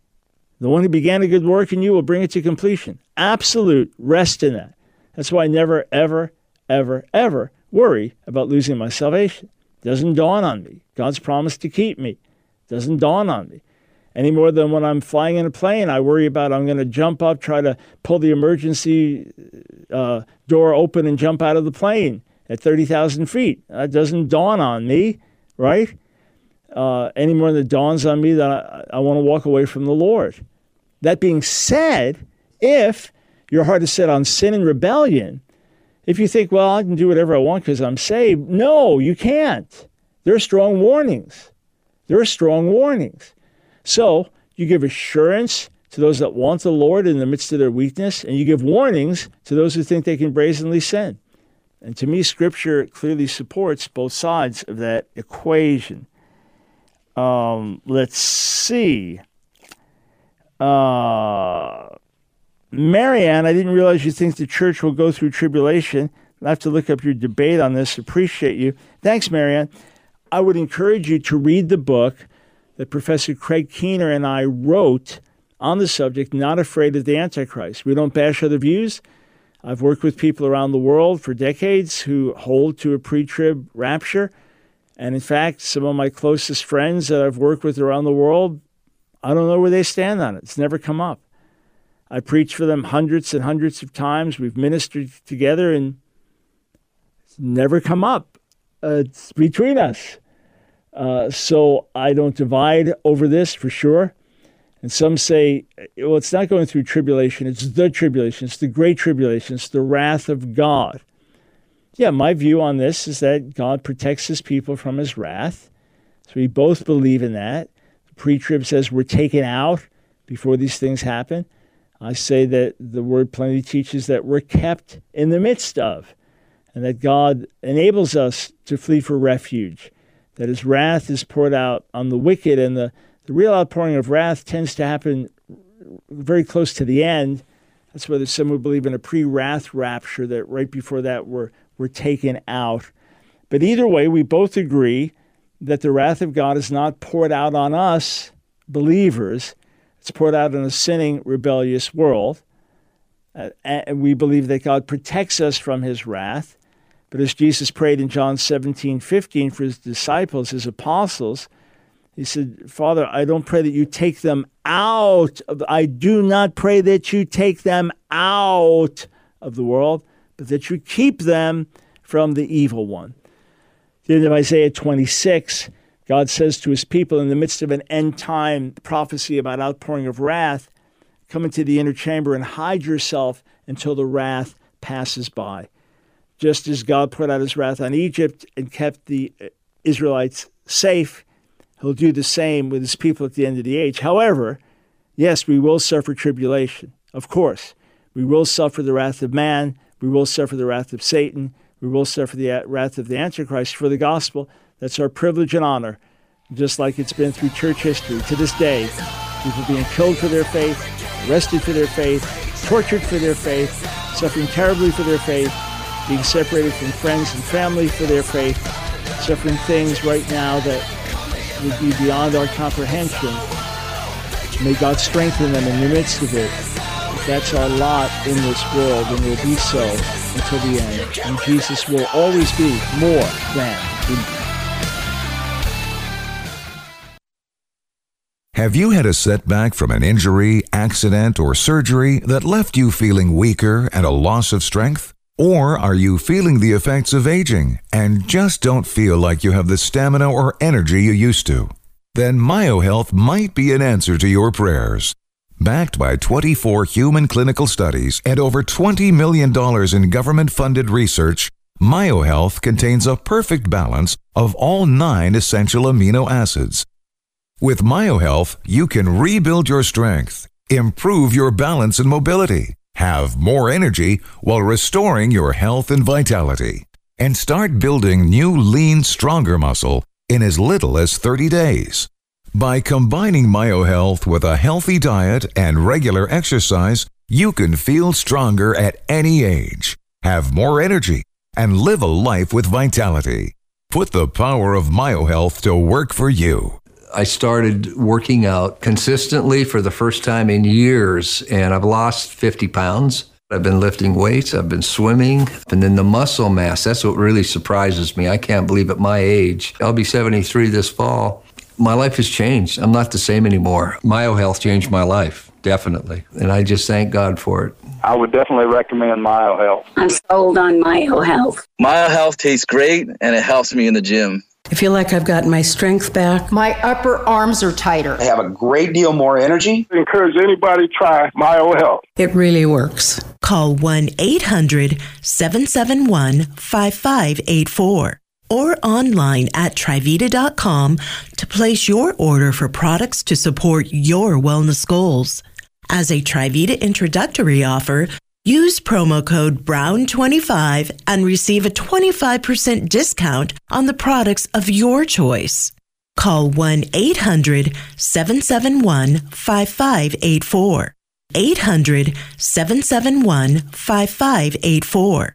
The one who began a good work in you will bring it to completion. Absolute rest in that. That's why I never, ever, ever, ever worry about losing my salvation. Doesn't dawn on me. God's promised to keep me. Doesn't dawn on me. Any more than when I'm flying in a plane, I worry about I'm going to jump up, try to pull the emergency uh, door open and jump out of the plane at thirty thousand feet. That doesn't dawn on me, right? Uh, any more than it dawns on me that I, I want to walk away from the Lord. That being said, if your heart is set on sin and rebellion, if you think, well, I can do whatever I want because I'm saved, no, you can't. There are strong warnings. There are strong warnings. So you give assurance to those that want the Lord in the midst of their weakness, and you give warnings to those who think they can brazenly sin. And to me, Scripture clearly supports both sides of that equation. Um, let's see. Uh... Marianne, I didn't realize you think the church will go through tribulation. I'll have to look up your debate on this. Appreciate you. Thanks, Marianne. I would encourage you to read the book that Professor Craig Keener and I wrote on the subject, Not Afraid of the Antichrist. We don't bash other views. I've worked with people around the world for decades who hold to a pre-trib rapture. And in fact, some of my closest friends that I've worked with around the world, I don't know where they stand on it. It's never come up. I preached for them hundreds and hundreds of times. We've ministered together, and it's never come up. Uh, it's between us. Uh, so I don't divide over this for sure. And some say, well, it's not going through tribulation. It's the tribulation. It's the great tribulation. It's the wrath of God. Yeah, my view on this is that God protects his people from his wrath. So we both believe in that. The pre-trib says we're taken out before these things happen. I say that the word plainly teaches that we're kept in the midst of, and that God enables us to flee for refuge, that his wrath is poured out on the wicked, and the The real outpouring of wrath tends to happen very close to the end. That's why there's some who believe in a pre-wrath rapture, that right before that we're, we're taken out. But either way, we both agree that the wrath of God is not poured out on us, believers. It's poured out on a sinning, rebellious world. Uh, and we believe that God protects us from his wrath. But as Jesus prayed in John seventeen fifteen for his disciples, his apostles, he said, Father, I don't pray that you take them out. Of, I do not pray that you take them out of the world, but that you keep them from the evil one. At the end of Isaiah twenty-six, God says to his people in the midst of an end-time prophecy about outpouring of wrath, come into the inner chamber and hide yourself until the wrath passes by. Just as God put out his wrath on Egypt and kept the Israelites safe, he'll do the same with his people at the end of the age. However, yes, we will suffer tribulation. Of course, we will suffer the wrath of man. We will suffer the wrath of Satan. We will suffer the wrath of the Antichrist for the gospel. That's our privilege and honor, just like it's been through church history. To this day, people being killed for their faith, arrested for their faith, tortured for their faith, suffering terribly for their faith, being separated from friends and family for their faith, suffering things right now that would be beyond our comprehension. May God strengthen them in the midst of it. That's our lot in this world, and will be so until the end. And Jesus will always be more than enough. Have you had a setback from an injury, accident, or surgery that left you feeling weaker and a loss of strength? Or are you feeling the effects of aging and just don't feel like you have the stamina or energy you used to? Then MyoHealth might be an answer to your prayers. Backed by twenty-four human clinical studies and over twenty million dollars in government-funded research, MyoHealth contains a perfect balance of all nine essential amino acids. With MyoHealth, you can rebuild your strength, improve your balance and mobility, have more energy while restoring your health and vitality, and start building new, lean, stronger muscle in as little as thirty days. By combining MyoHealth with a healthy diet and regular exercise, you can feel stronger at any age, have more energy, and live a life with vitality. Put the power of MyoHealth to work for you. I started working out consistently for the first time in years, and I've lost fifty pounds. I've been lifting weights, I've been swimming, and then the muscle mass, that's what really surprises me. I can't believe at my age, I'll be seventy-three this fall, my life has changed. I'm not the same anymore. MyoHealth changed my life, definitely, and I just thank God for it. I would definitely recommend MyoHealth. I'm sold on MyoHealth. MyoHealth tastes great, and it helps me in the gym. I feel like I've gotten my strength back. My upper arms are tighter. I have a great deal more energy. I encourage anybody to try MyoHealth. It really works. Call one eight hundred seven seven one five five eight four or online at Trivita dot com to place your order for products to support your wellness goals. As a Trivita introductory offer, use promo code Brown twenty-five and receive a twenty-five percent discount on the products of your choice. Call one eight hundred seven seven one five five eight four. eight hundred seven seven one five five eight four.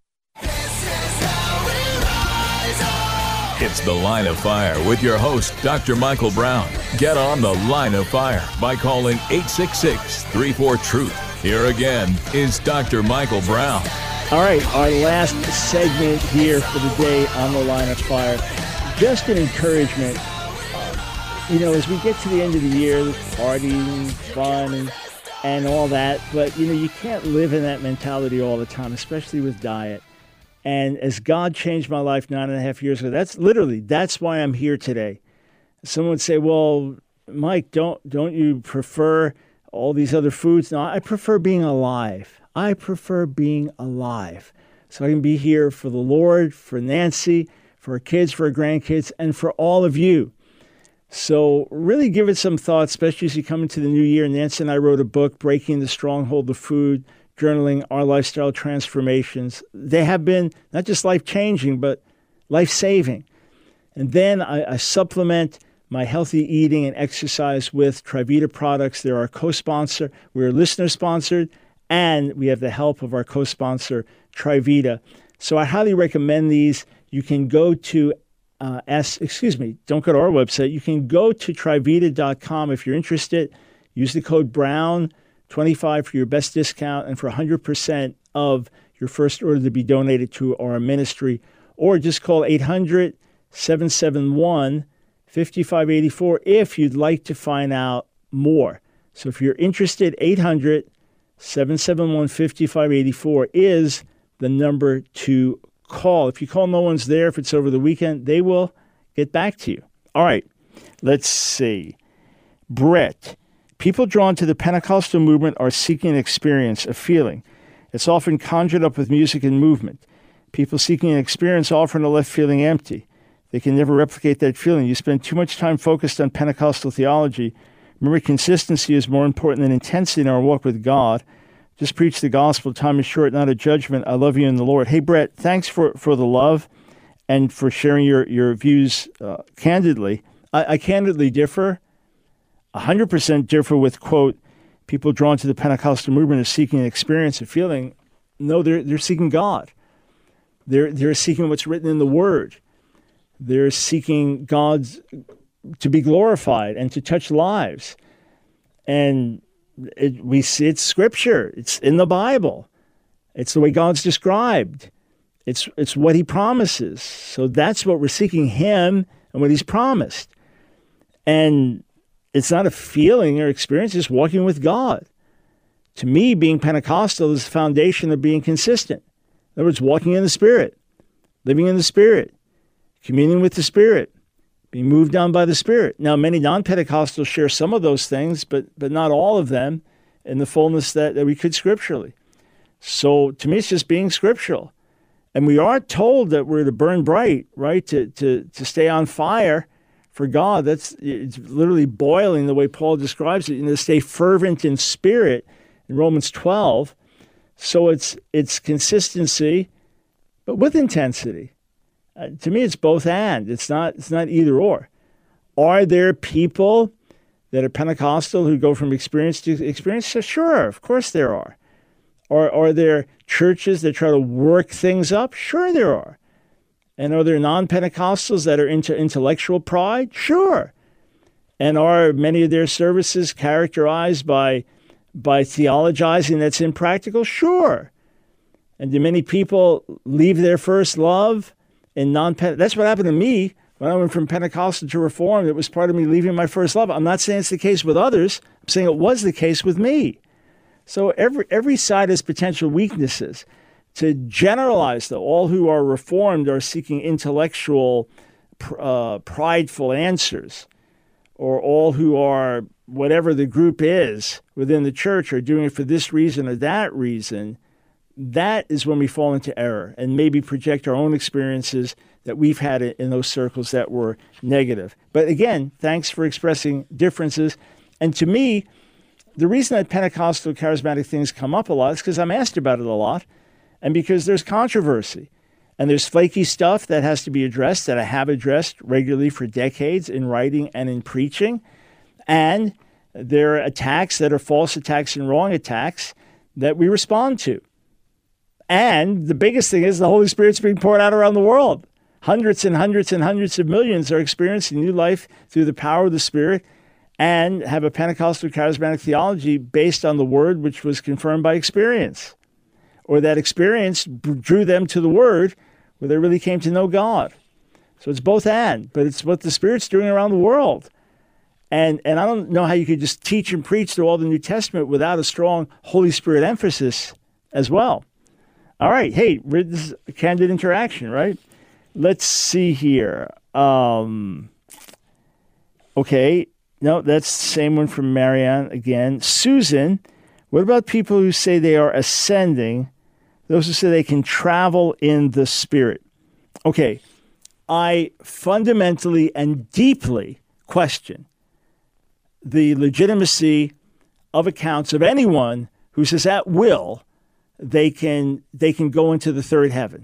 It's The Line of Fire with your host, Doctor Michael Brown. Get on The Line of Fire by calling eight six six, three four, truth. Here again is Doctor Michael Brown. All right, our last segment here for the day on The Line of Fire. Just an encouragement. Uh, you know, as we get to the end of the year, partying, fun, and and all that. But, you know, you can't live in that mentality all the time, especially with diet. And as God changed my life nine and a half years ago, that's literally, that's why I'm here today. Someone would say, well, Mike, don't don't you prefer all these other foods? No, I prefer being alive. I prefer being alive. So I can be here for the Lord, for Nancy, for her kids, for her grandkids, and for all of you. So really give it some thought, especially as you come into the new year. Nancy and I wrote a book, Breaking the Stronghold of Food, Journaling Our Lifestyle Transformations. They have been not just life-changing, but life-saving. And then I, I supplement my healthy eating and exercise with Trivita products. They're our co-sponsor. We're listener-sponsored, and we have the help of our co-sponsor, Trivita. So I highly recommend these. You can go to Uh, S, excuse me, don't go to our website. You can go to trivita dot com if you're interested. Use the code Brown twenty-five for your best discount and for one hundred percent of your first order to be donated to our ministry. Or just call eight hundred, seven seven one, five five eight four if you'd like to find out more. So if you're interested, eight hundred, seven seven one, five five eight four is the number to call. If you call, no one's there. If it's over the weekend, they will get back to you. All right, let's see. Brett, people drawn to the Pentecostal movement are seeking an experience, a feeling. It's often conjured up with music and movement. People seeking an experience often are left feeling empty. They can never replicate that feeling. You spend too much time focused on Pentecostal theology. Remember, consistency is more important than intensity in our walk with God. Just preach the gospel. Time is short, not a judgment. I love you in the Lord. Hey, Brett, thanks for, for the love and for sharing your, your views uh, candidly. I, I candidly differ, one hundred percent differ with, quote, people drawn to the Pentecostal movement are seeking an experience, a feeling. No, they're, they're seeking God. They're, they're seeking what's written in the Word. They're seeking God's to be glorified and to touch lives. And It, we see it's Scripture. It's in the Bible. It's the way God's described. It's it's what He promises. So that's what we're seeking, Him and what He's promised. And it's not a feeling or experience. It's walking with God. To me, being Pentecostal is the foundation of being consistent. In other words, walking in the Spirit, living in the Spirit, communing with the Spirit, being moved on by the Spirit. Now, many non-Pentecostals share some of those things, but but not all of them in the fullness that, that we could scripturally. So to me, it's just being scriptural. And we are told that we're to burn bright, right, to to to stay on fire for God. That's it's literally boiling the way Paul describes it, you know, to stay fervent in spirit in Romans twelve. So it's it's consistency, but with intensity. Uh, to me, it's both and. It's not it's not either or. Are there people that are Pentecostal who go from experience to experience? Sure, of course there are. Are, are there churches that try to work things up? Sure there are. And are there non-Pentecostals that are into intellectual pride? Sure. And are many of their services characterized by, by theologizing that's impractical? Sure. And do many people leave their first love? In non-Pente- That's what happened to me when I went from Pentecostal to Reformed. It was part of me leaving my first love. I'm not saying it's the case with others. I'm saying it was the case with me. So every every side has potential weaknesses. To generalize that all who are Reformed are seeking intellectual, uh, prideful answers, or all who are, whatever the group is within the church, are doing it for this reason or that reason, that is when we fall into error and maybe project our own experiences that we've had in those circles that were negative. But again, thanks for expressing differences. And to me, the reason that Pentecostal charismatic things come up a lot is because I'm asked about it a lot and because there's controversy. And there's flaky stuff that has to be addressed that I have addressed regularly for decades in writing and in preaching. And there are attacks that are false attacks and wrong attacks that we respond to. And the biggest thing is the Holy Spirit's being poured out around the world. Hundreds and hundreds and hundreds of millions are experiencing new life through the power of the Spirit and have a Pentecostal charismatic theology based on the Word, which was confirmed by experience. Or that experience drew them to the Word where they really came to know God. So it's both and, but it's what the Spirit's doing around the world. And and I don't know how you could just teach and preach through all the New Testament without a strong Holy Spirit emphasis as well. All right. Hey, this is a candid interaction, right? Let's see here. Um, okay. No, that's the same one from Marianne again. Susan, what about people who say they are ascending, those who say they can travel in the Spirit? Okay. I fundamentally and deeply question the legitimacy of accounts of anyone who says at will they can they can go into the third heaven.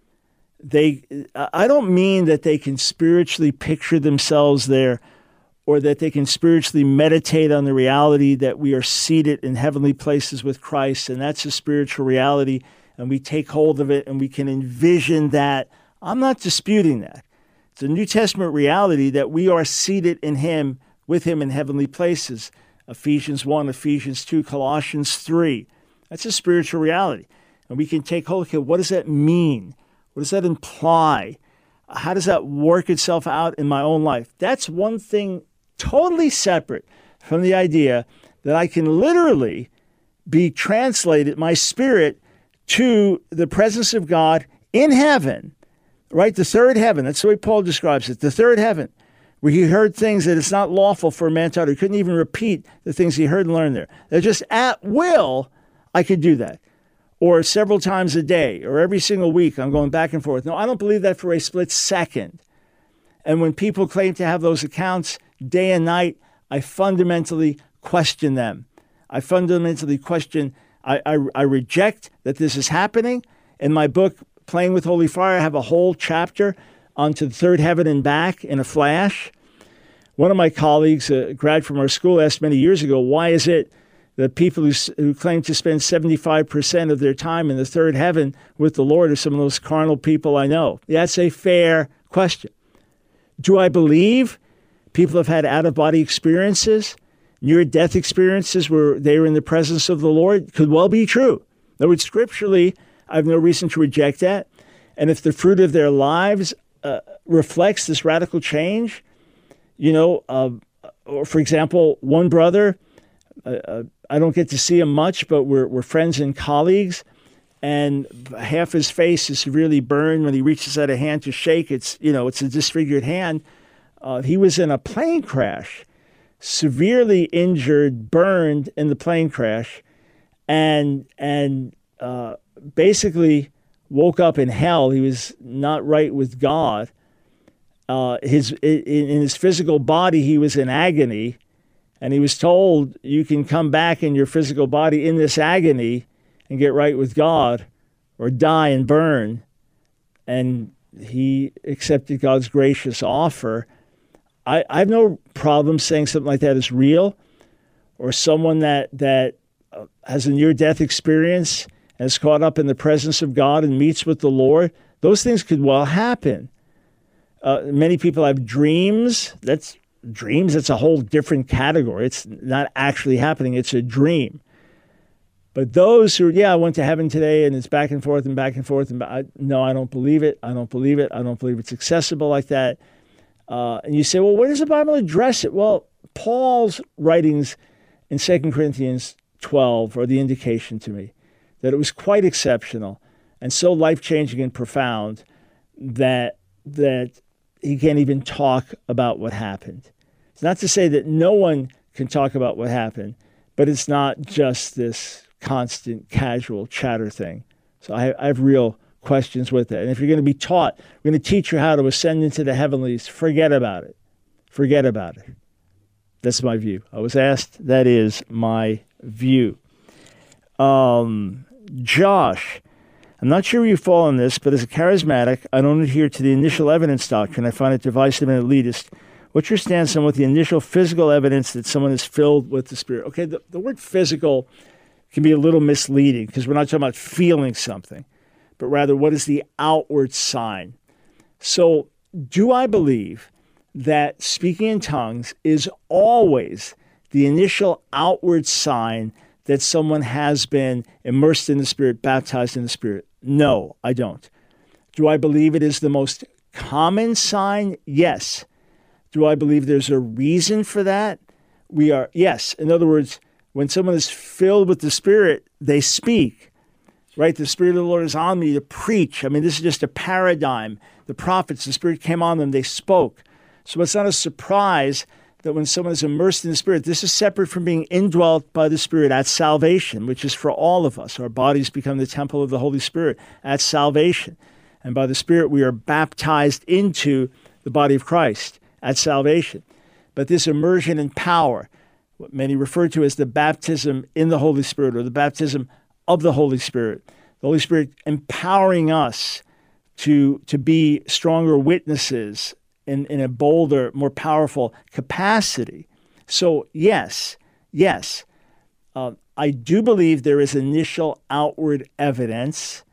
They I don't mean that they can spiritually picture themselves there, or that they can spiritually meditate on the reality that we are seated in heavenly places with Christ, and that's a spiritual reality, and we take hold of it and we can envision that. I'm not disputing that. It's a New Testament reality that we are seated in him, with him in heavenly places. Ephesians one, Ephesians two, Colossians three. That's a spiritual reality. And we can take hold of it. What does that mean? What does that imply? How does that work itself out in my own life? That's one thing totally separate from the idea that I can literally be translated, my spirit, to the presence of God in heaven, right? The third heaven. That's the way Paul describes it. The third heaven, where he heard things that it's not lawful for a man to utter. He couldn't even repeat the things he heard and learned there. They're just at will, I could do that. Or several times a day, or every single week, I'm going back and forth. No, I don't believe that for a split second. And when people claim to have those accounts day and night, I fundamentally question them. I fundamentally question, I, I, I reject that this is happening. In my book, Playing with Holy Fire, I have a whole chapter onto the third heaven and back in a flash. One of my colleagues, a grad from our school, asked many years ago, why is it that people who, who claim to spend seventy-five percent of their time in the third heaven with the Lord are some of those carnal people I know? That's a fair question. Do I believe people have had out-of-body experiences, near-death experiences where they were in the presence of the Lord? Could well be true. In other words, scripturally, I have no reason to reject that. And if the fruit of their lives uh, reflects this radical change, you know, uh, or for example, one brother, uh, I don't get to see him much, but we're we're friends and colleagues, and half his face is severely burned. When he reaches out a hand to shake, it's, you know, it's a disfigured hand. Uh, he was in a plane crash, severely injured, burned in the plane crash, and and uh, basically woke up in hell. He was not right with God. Uh, his in, in his physical body, he was in agony, and he was told, you can come back in your physical body in this agony and get right with God, or die and burn. And he accepted God's gracious offer. I, I have no problem saying something like that is real, or someone that that uh, has a near-death experience and is caught up in the presence of God and meets with the Lord. Those things could well happen. Uh, many people have dreams. That's dreams. That's a whole different category. It's not actually happening. It's a dream. But those who, yeah, I went to heaven today and it's back and forth and back and forth. And I, no, I don't believe it. I don't believe it. I don't believe it's accessible like that. Uh, and you say, well, where does the Bible address it? Well, Paul's writings in Second Corinthians twelve are the indication to me that it was quite exceptional and so life-changing and profound that that he can't even talk about what happened. It's not to say that no one can talk about what happened, but it's not just this constant casual chatter thing. So I, I have real questions with it. And if you're going to be taught, we're going to teach you how to ascend into the heavenlies, forget about it. Forget about it. That's my view. I was asked. That is my view. Um, Josh, I'm not sure where you fall on this, but as a charismatic, I don't adhere to the initial evidence doctrine. I find it divisive and elitist. What's your stance on what the initial physical evidence that someone is filled with the Spirit? Okay, the, the word physical can be a little misleading because we're not talking about feeling something, but rather what is the outward sign? So do I believe that speaking in tongues is always the initial outward sign that someone has been immersed in the Spirit, baptized in the Spirit? No, I don't. Do I believe it is the most common sign? Yes. Do I believe there's a reason for that? We are, yes. In other words, when someone is filled with the Spirit, they speak, right? The Spirit of the Lord is on me to preach. I mean, this is just a paradigm. The prophets, the Spirit came on them, they spoke. So it's not a surprise that when someone is immersed in the Spirit, this is separate from being indwelt by the Spirit at salvation, which is for all of us. Our bodies become the temple of the Holy Spirit at salvation. And by the Spirit, we are baptized into the body of Christ at salvation. But this immersion in power, what many refer to as the baptism in the Holy Spirit or the baptism of the Holy Spirit, the Holy Spirit empowering us to, to be stronger witnesses in, in a bolder, more powerful capacity. So yes, yes, uh, I do believe there is initial outward evidence.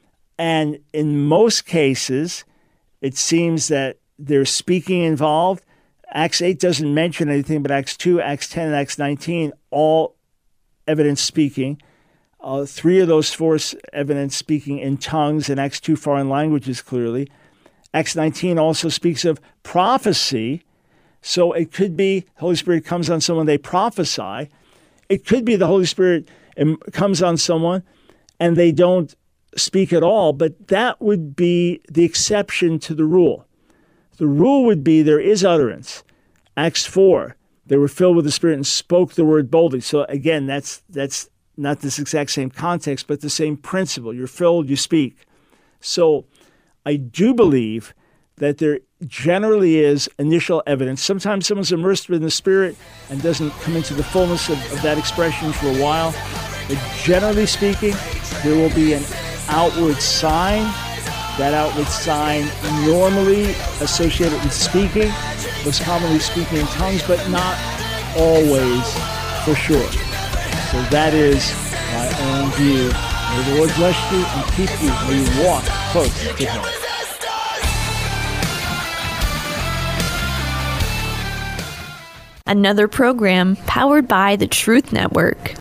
And in most cases, it seems that there's speaking involved. Acts eight doesn't mention anything, but Acts two, Acts ten, and Acts nineteen, all evidence speaking. Uh, three of those four evidence speaking in tongues, and Acts two, foreign languages clearly. Acts nineteen also speaks of prophecy. So it could be the Holy Spirit comes on someone, they prophesy. It could be the Holy Spirit comes on someone and they don't speak at all, but that would be the exception to the rule. The rule would be there is utterance. Acts four, they were filled with the Spirit and spoke the word boldly. So again, that's that's not this exact same context, but the same principle. You're filled, you speak. So I do believe that there generally is initial evidence. Sometimes someone's immersed in the Spirit and doesn't come into the fullness of, of that expression for a while. But generally speaking, there will be an outward sign. That outward sign normally associated with speaking, most commonly speaking in tongues, but not always for sure. So that is my own view. May the Lord bless you and keep you. May you walk close to Him. Another program powered by the Truth Network.